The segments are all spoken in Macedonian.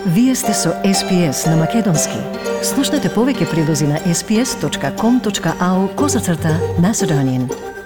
Вие сте со SPS на Македонски. Слушнете повеќе прилози на sps.com.au/Macedonian.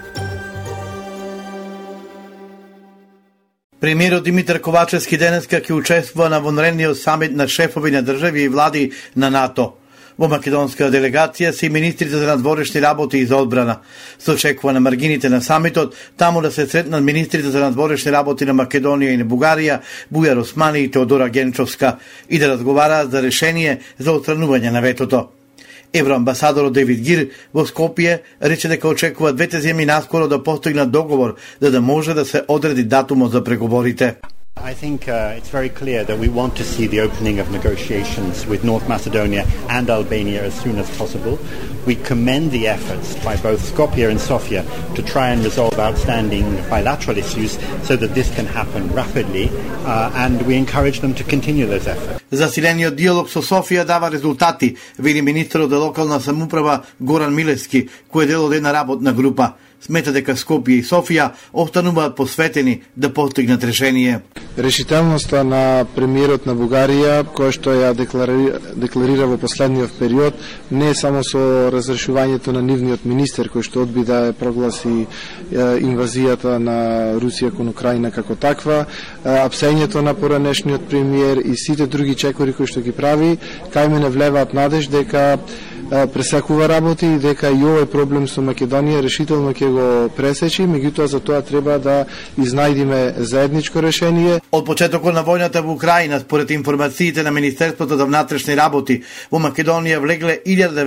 Премиерот Димитар Ковачевски денеска ќе учествува на вонредниот самит на шефови на држави и влади на НАТО. Во македонска делегација се и министрите за надворешни работи и за одбрана. Се очекува на маргините на самитот таму да се сретнат министрите за надворешни работи на Македонија и на Бугарија, Бујар Османи и Теодора Генчовска, и да разговараат за решение за отстранување на ветото. Евроамбасадорот Девид Гир во Скопје рече дека очекува двете земји наскоро да постигнат договор за да може да се одреди датумот за преговорите. I think it's very clear that we want to see the opening of negotiations with North Macedonia and Albania as soon as possible. We commend the efforts by both Skopje and Sofia to try and resolve outstanding bilateral issues so that this can happen rapidly, and we encourage them to continue those efforts. Засилениот диалог со Софија дава резултати, вели министерот за локална самоуправа Горан Милевски, кој е дел од една работна група. Смета дека Скопје и Софија остануваат посветени да постигнат решение. Решителноста на премиерот на Бугарија, која што ја декларира во последниот период, не само со разрешувањето на нивниот министер кој што одби да прогласи инвазијата на Русија кон Украина како таква, апсењето на поранешниот премиер и сите други чекори кои што ги прави, кај мене влеваат надеж дека пресекува работи и дека и овој проблем со Македонија решително ќе го пресечи, меѓутоа за тоа треба да изнајдиме заедничко решение. Од почетокот на војната во Украина, според информациите на Министерството за внатрешни работи, во Македонија влегле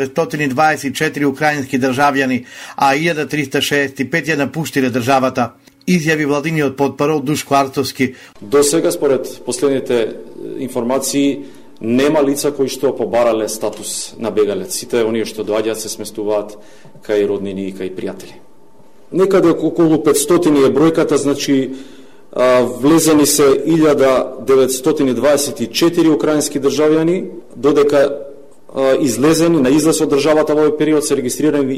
1924 украински државјани, а 1365 ја напуштиле државата, изјави владиниот потпарол Душко Арцовски. До сега, според последните информации, нема лица кои што побарале статус на бегалец. Сите оние што доаѓаат се сместуваат кај роднини и кај пријатели. Некаде околу 500 е бројката, значи влезени се 1924 украински државјани, додека излезени на излез од државата во овој период се регистрирани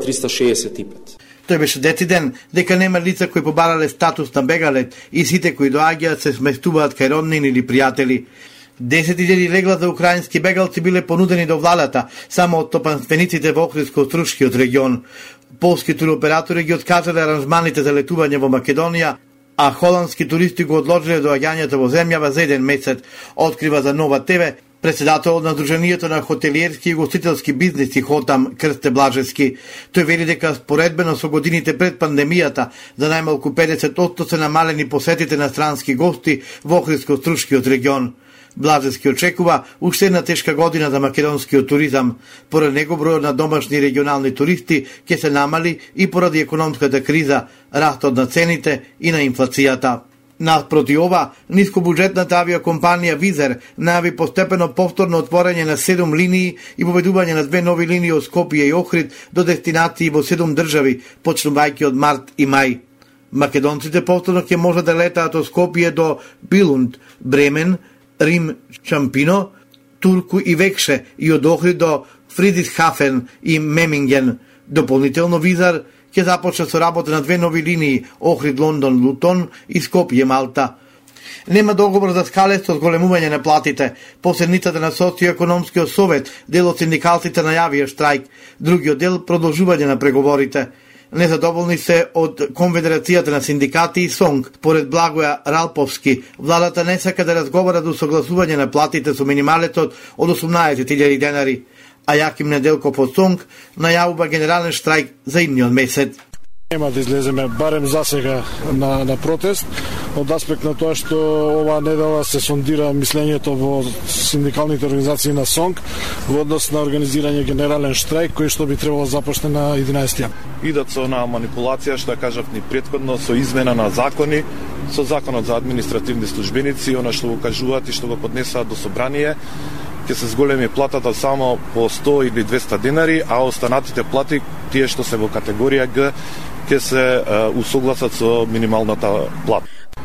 1365. Тој беше дециден дека нема лица кои побарале статус на бегалец и сите кои доаѓаат се сместуваат кај роднини или пријатели. 10.000 легла за украински бегалци биле понудени до владата само од топанствениците во Охридско-Струшкиот регион. Полски туроператори ги откажале аранжманите за летување во Македонија, а холандски туристи го одложиле доаѓањето во земјава за 1 месец, открива за Нова ТВ председателот на Сдруженијето на хотелиерски и гостителски бизниси Хотам Крсте Блажевски. Тој вели дека споредбено со годините пред пандемијата за најмалку 50% се намалени посетите на странски гости во Охридско-Струшкиот регион. Блажевски очекува уште една тешка година за македонскиот туризам. Поред него бројот на домашни и регионални туристи ќе се намали и поради економската криза, растот на цените и на инфлацијата. Наспроти ова, нискобуџетната авиокомпанија Визер најави постепено повторно отворање на 7 линии и поведување на 2 нови линии од Скопје и Охрид до дестинации во 7 држави, почнувајќи од март и мај. Македонците повторно ќе можат да летаат од Скопје до Билунд, Бремен, Рим, Чампино, Турку и Векше и од Охрид до Фридисхафен и Меминген. Дополнително Визар ќе започне со работа на 2 нови линии Охрид, Лондон, Лутон и Скопје, Малта. Нема договор за скалесто зголемување на платите. По седницата на Социјо-економскиот совет, дел од синдикалците најавија штрајк, другиот дел продолжување на преговорите. Незадоволни се од Конфедерацијата на синдикати и СОНГ. Поред Благоја Ралповски, владата не сака да разговара до согласување на платите со минималецот од 18.000 денари, а Јаким Неделков од СОНГ најавува генерален штрајк за идниот месец. Нема да излеземе барем за сега на протест, од аспект на тоа што оваа недела се сондира мислењето во синдикалните организации на СОНГ во однос на организирање генерален штрајк кој што би требало да започне на 11. Идат со на манипулација, што кажав ни претходно, со измена на закони, со законот за административни службеници, она што го кажуваат и што го поднесаат до собрание, ќе се зголеми платата само по 100 или 200 денари, а останатите плати, тие што се во категорија Г, ќе се усогласат со минималната плата.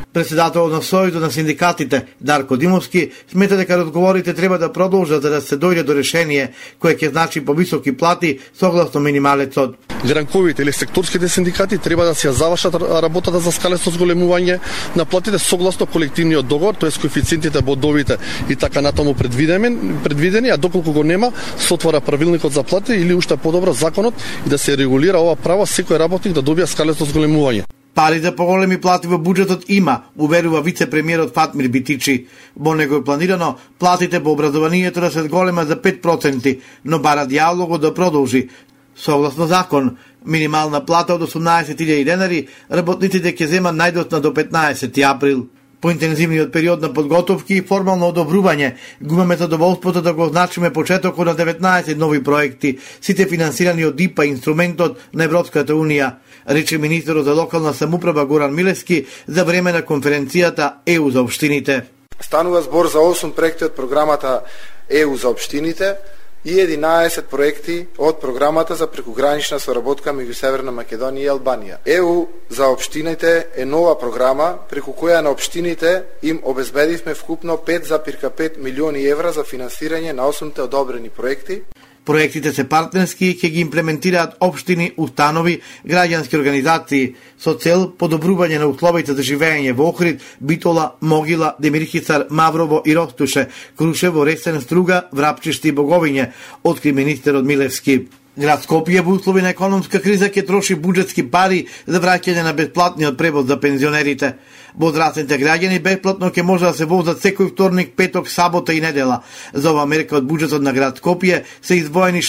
Председател на Сојузот на синдикатите Дарко Димовски смета дека разговорите треба да продолжат за да се дојде до решение кое ќе значи повисоки плати согласно минималецот. Гранковите или секторските синдикати треба да се ја завршат работата за скалесно зголемување на платите согласно колективниот договор, тоест коефициентите, бодовите и така натаму предвидени, а доколку го нема, се отвара правилникот за плати или уште подобро законот и да се регулира ова право секој работник да добија скалесно зголемување. Пари за поголеми плати во буџетот има, уверува вице-премиерот Фатмир Битичи. Во него е планирано платите во образованието да се зголемат за 5%, но бара диалогот да продолжи. Согласно закон, минимална плата од 18.000 денари, работниците ќе земат најдосна до 15 април. По интензивниот период на подготовки и формално одобрување, го имаме задоволството да го означиме почетокот на 19 нови проекти, сите финансирани од ИПА, инструментот на Европската Унија, рече министерот за локална самоуправа Горан Милевски за време на конференцијата ЕУ за општините. Станува збор за 8 проекти од програмата ЕУ за општините и 11 проекти од програмата за прекогранична соработка меѓу Северна Македонија и Албанија. ЕУ за општините е нова програма преку која на општините им обезбедивме вкупно 5,5 милиони евра за финансирање на 8 одобрени проекти. Проектите се партнерски и ќе ги имплементираат општини, установи, граѓански организации со цел подобрување на условите за живење во Охрид, Битола, Могила, Демирхицар, Маврово и Ростуше, Крушево, Ресен, Струга, Врапчишти и Боговиње, откри министерот Милевски. Град Скопје во услови на економска криза ќе троши буџетски пари за враќање на бесплатниот превоз за пензионерите. Возрастните граѓани бесплатно ќе може да се возат секој вторник, петок, сабота и недела. За ова мерка од буџетот на град Скопје се издвоени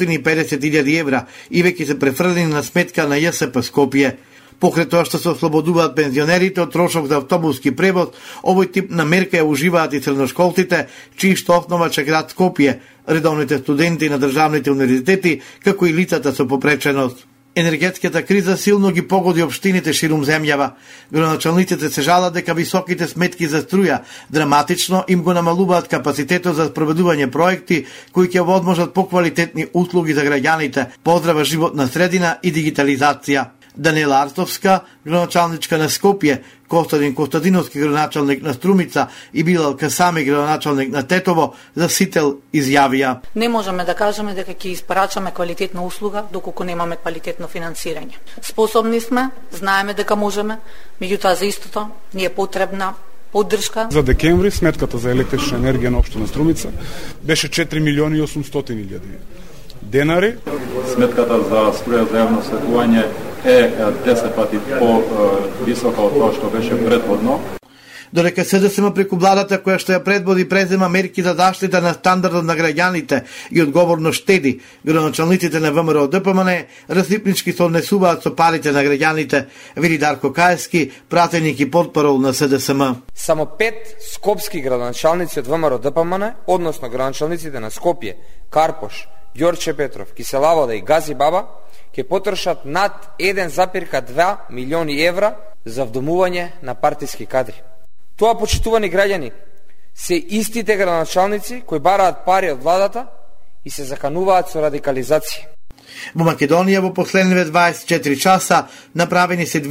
650.000 евра и веќе се префрлени на сметка на ЈСП Скопје. Покрај тоа што се ослободуваат пензионерите од трошок за автобуски превоз, овој тип на мерка ја уживаат и средношколците, чии што основач е град Скопје, редовните студенти на државните универзитети, како и лицата со попреченост. Енергетската криза силно ги погоди општините ширум земјава. Градоначалниците се жалат дека високите сметки за струја драматично им го намалуваат капацитетот за спроведување проекти кои ќе овозможат поквалитетни услуги за граѓаните, поздрава животна средина и дигитализација. Данела Арстовска, градоначалничка на Скопје, Костадин Костадиновски, градоначалник на Струмица и Билал Касами, градоначалник на Тетово, за Сител изјавија: Не можеме да кажеме дека ќе испрачаме квалитетна услуга доколку немаме квалитетно финансирање. Способни сме, знаеме дека можеме, меѓутоа за истото ни е потребна поддршка. За декември сметката за електрична енергија на општина Струмица беше 4.800.000 денари. Сметката за струја за јавно осветлување е 10 пати по-висока од тоа што беше предходно. Додека СДСМ преку владата која што ја предводи презема мерки за заштита на стандардот на граѓаните и одговорно штеди, градоначалниците на ВМРО ДПМН расипнички се однесуваат со парите на граѓаните, вели Дарко Каевски, пратеник и портпарол на СДСМ. Само 5 скопски градоначалници од ВМРО ДПМН, односно градоначалниците на Скопје, Карпош, Ѓорче Петров, Киселавода и Гази Баба, ќе потрошат над 1,2 милиони евра за вдомување на партиски кадри. Тоа, почитувани граѓани, се истите градоначалници кои бараат пари од владата и се закануваат со радикализација. Во Македонија во последниве 24 часа направени се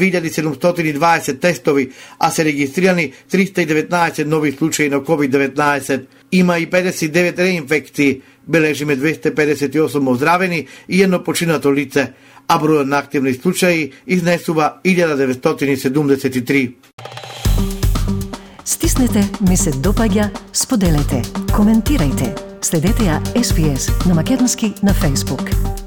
2720 тестови, а се регистрирани 319 нови случаи на COVID-19. Има и 59 реинфекции, бележиме 258 оздравени и едно починато лице, а бројот на активни случаи изнесува 1973. Стиснете ми се допаѓа, споделете, коментирајте. Следете ја SPS на македонски на Facebook.